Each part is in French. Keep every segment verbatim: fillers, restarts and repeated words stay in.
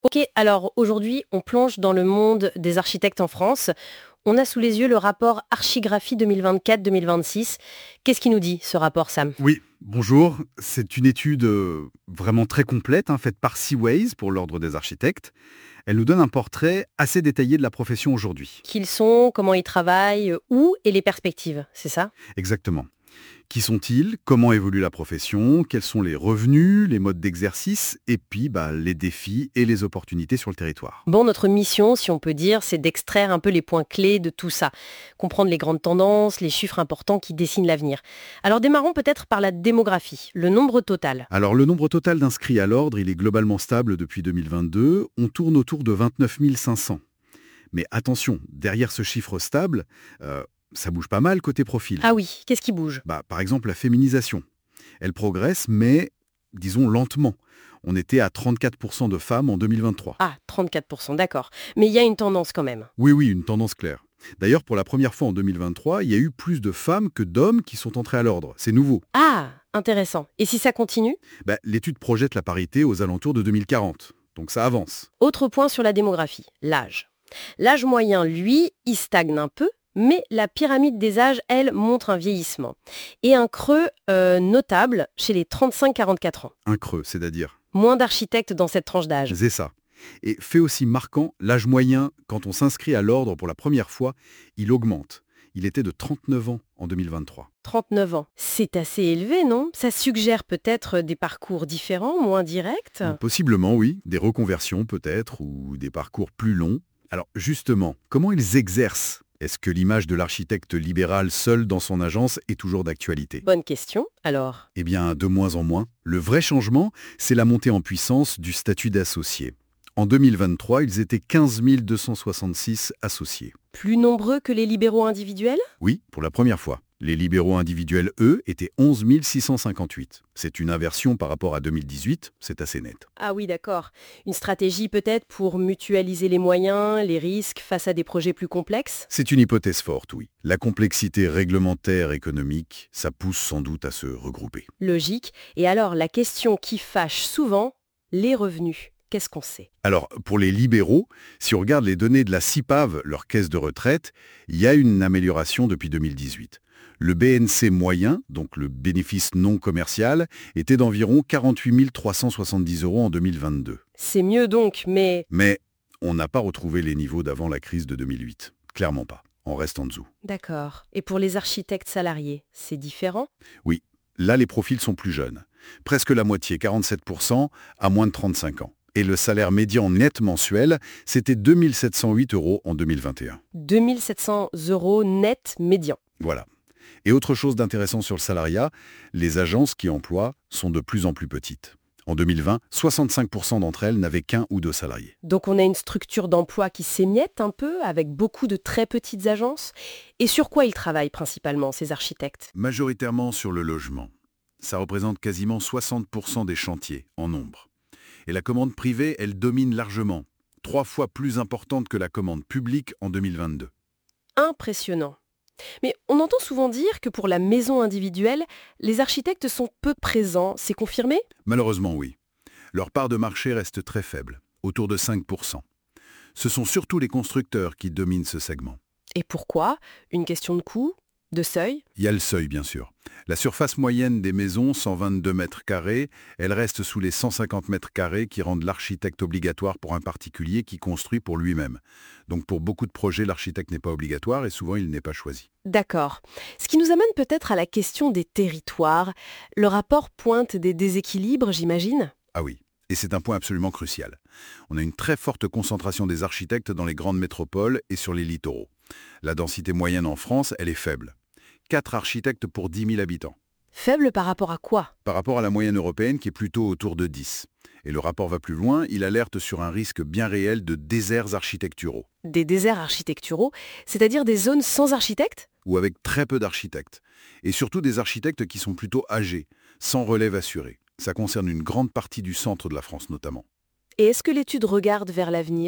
Ok, alors aujourd'hui, on plonge dans le monde des architectes en France. On a sous les yeux le rapport Archigraphie deux mille vingt-quatre deux mille vingt-six. Qu'est-ce qu'il nous dit, ce rapport, Sam? Oui, bonjour. C'est une étude euh, vraiment très complète, hein, faite par Seaways pour l'Ordre des architectes. Elle nous donne un portrait assez détaillé de la profession aujourd'hui. Qui ils sont, comment ils travaillent, où et les perspectives, c'est ça? Exactement. Qui sont-ils? Comment évolue la profession? Quels sont les revenus, les modes d'exercice? Et puis bah, les défis et les opportunités sur le territoire. Bon, notre mission, si on peut dire, c'est d'extraire un peu les points clés de tout ça. Comprendre les grandes tendances, les chiffres importants qui dessinent l'avenir. Alors démarrons peut-être par la démographie, le nombre total. Alors le nombre total d'inscrits à l'Ordre, il est globalement stable depuis deux mille vingt-deux. On tourne autour de vingt-neuf mille cinq cents. Mais attention, derrière ce chiffre stable, euh, ça bouge pas mal côté profil. Ah oui, qu'est-ce qui bouge? Bah, par exemple, la féminisation. Elle progresse, mais, disons, lentement. On était à trente-quatre pour cent de femmes en deux mille vingt-trois. Ah, trente-quatre pour cent, d'accord. Mais il y a une tendance quand même. Oui, oui, une tendance claire. D'ailleurs, pour la première fois en deux mille vingt-trois, il y a eu plus de femmes que d'hommes qui sont entrés à l'Ordre. C'est nouveau. Ah, intéressant. Et si ça continue? Bah, l'étude projette la parité aux alentours de deux mille quarante. Donc ça avance. Autre point sur la démographie, l'âge. L'âge moyen, lui, il stagne un peu, mais la pyramide des âges, elle, montre un vieillissement. Et un creux euh, notable chez les trente-cinq quarante-quatre ans. Un creux, c'est-à-dire. Moins d'architectes dans cette tranche d'âge. C'est ça. Et fait aussi marquant, l'âge moyen, quand on s'inscrit à l'Ordre pour la première fois, il augmente. Il était de trente-neuf ans en deux mille vingt-trois. trente-neuf ans. C'est assez élevé, non? Ça suggère peut-être des parcours différents, moins directs? Possiblement, oui. Des reconversions peut-être, ou des parcours plus longs. Alors justement, comment ils exercent? Est-ce que l'image de l'architecte libéral seul dans son agence est toujours d'actualité? Bonne question. Alors, Eh bien, de moins en moins. Le vrai changement, c'est la montée en puissance du statut d'associé. En deux mille vingt-trois, ils étaient quinze mille deux cent soixante-six associés. plus nombreux que les libéraux individuels? Oui, pour la première fois. Les libéraux individuels, eux, étaient onze mille six cent cinquante-huit. C'est une inversion par rapport à deux mille dix-huit, c'est assez net. Ah oui, d'accord. Une stratégie peut-être pour mutualiser les moyens, les risques face à des projets plus complexes? C'est une hypothèse forte, oui. La complexité réglementaire économique, ça pousse sans doute à se regrouper. Logique. Et alors, la question qui fâche souvent, les revenus. Qu'est-ce qu'on sait? Alors, pour les libéraux, si on regarde les données de la CIPAV, leur caisse de retraite, il y a une amélioration depuis deux mille dix-huit. Le B N C moyen, donc le bénéfice non commercial, était d'environ quarante-huit mille trois cent soixante-dix euros en deux mille vingt-deux. C'est mieux donc, mais... Mais on n'a pas retrouvé les niveaux d'avant la crise de deux mille huit. Clairement pas. On reste en dessous. D'accord. Et pour les architectes salariés, c'est différent? Oui, là les profils sont plus jeunes. Presque la moitié, quarante-sept pour cent, à moins de trente-cinq ans. Et le salaire médian net mensuel, c'était deux mille sept cent huit euros en deux mille vingt et un. deux mille sept cents euros net médian. Voilà. Et autre chose d'intéressant sur le salariat, les agences qui emploient sont de plus en plus petites. En deux mille vingt, soixante-cinq pour cent d'entre elles n'avaient qu'un ou deux salariés. Donc on a une structure d'emploi qui s'émiette un peu, avec beaucoup de très petites agences. Et sur quoi ils travaillent principalement, ces architectes? Majoritairement sur le logement. Ça représente quasiment soixante pour cent des chantiers, en nombre. Et la commande privée, elle domine largement, trois fois plus importante que la commande publique en deux mille vingt-deux. Impressionnant. Mais on entend souvent dire que pour la maison individuelle, les architectes sont peu présents. C'est confirmé? Malheureusement, oui. Leur part de marché reste très faible, autour de cinq pour cent. Ce sont surtout les constructeurs qui dominent ce segment. Et pourquoi? Une question de coût? De seuil? Il y a le seuil, bien sûr. La surface moyenne des maisons, cent vingt-deux mètres carrés, elle reste sous les cent cinquante mètres carrés qui rendent l'architecte obligatoire pour un particulier qui construit pour lui-même. Donc pour beaucoup de projets, l'architecte n'est pas obligatoire et souvent il n'est pas choisi. D'accord. Ce qui nous amène peut-être à la question des territoires. Le rapport pointe des déséquilibres, j'imagine? Ah oui, et c'est un point absolument crucial. On a une très forte concentration des architectes dans les grandes métropoles et sur les littoraux. La densité moyenne en France, elle est faible. quatre architectes pour dix mille habitants. Faible par rapport à quoi? Par rapport à la moyenne européenne qui est plutôt autour de dix. Et le rapport va plus loin, il alerte sur un risque bien réel de déserts architecturaux. Des déserts architecturaux, c'est-à-dire des zones sans architectes? Ou avec très peu d'architectes. Et surtout des architectes qui sont plutôt âgés, sans relève assurée. Ça concerne une grande partie du centre de la France notamment. Et est-ce que l'étude regarde vers l'avenir?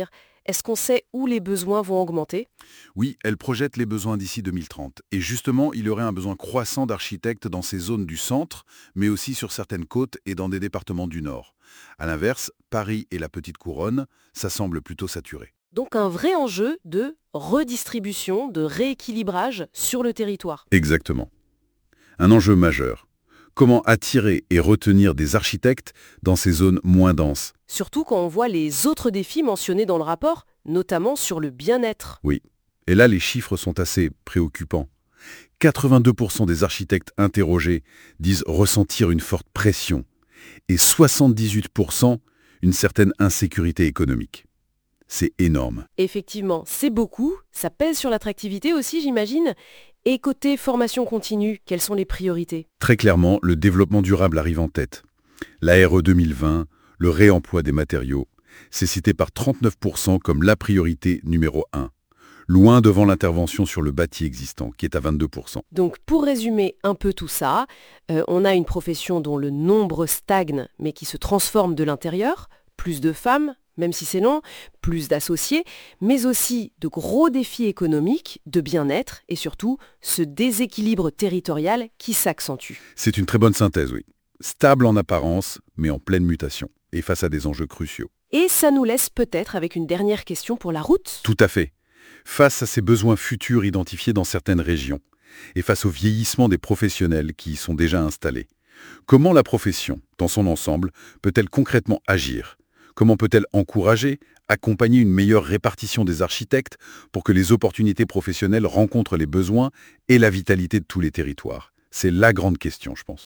Est-ce qu'on sait où les besoins vont augmenter? Oui, elle projette les besoins d'ici deux mille trente. Et justement, il y aurait un besoin croissant d'architectes dans ces zones du centre, mais aussi sur certaines côtes et dans des départements du nord. À l'inverse, Paris et la Petite Couronne, ça semble plutôt saturé. Donc un vrai enjeu de redistribution, de rééquilibrage sur le territoire. Exactement. Un enjeu majeur. Comment attirer et retenir des architectes dans ces zones moins denses? Surtout quand on voit les autres défis mentionnés dans le rapport, notamment sur le bien-être. Oui. Et là, les chiffres sont assez préoccupants. quatre-vingt-deux pour cent des architectes interrogés disent ressentir une forte pression et soixante-dix-huit pour cent une certaine insécurité économique. C'est énorme. Effectivement, c'est beaucoup, ça pèse sur l'attractivité aussi, j'imagine. Et côté formation continue, quelles sont les priorités? Très clairement, le développement durable arrive en tête. L'A R E deux mille vingt, le réemploi des matériaux, c'est cité par trente-neuf pour cent comme la priorité numéro un, loin devant l'intervention sur le bâti existant, qui est à vingt-deux pour cent. Donc pour résumer un peu tout ça, euh, on a une profession dont le nombre stagne, mais qui se transforme de l'intérieur, plus de femmes, même si c'est long, plus d'associés, mais aussi de gros défis économiques, de bien-être et surtout ce déséquilibre territorial qui s'accentue. C'est une très bonne synthèse, oui. Stable en apparence, mais en pleine mutation, et face à des enjeux cruciaux. Et ça nous laisse peut-être avec une dernière question pour la route. Tout à fait. Face à ces besoins futurs identifiés dans certaines régions, et face au vieillissement des professionnels qui y sont déjà installés, comment la profession, dans son ensemble, peut-elle concrètement agir ? Comment peut-elle encourager, accompagner une meilleure répartition des architectes pour que les opportunités professionnelles rencontrent les besoins et la vitalité de tous les territoires? C'est la grande question, je pense.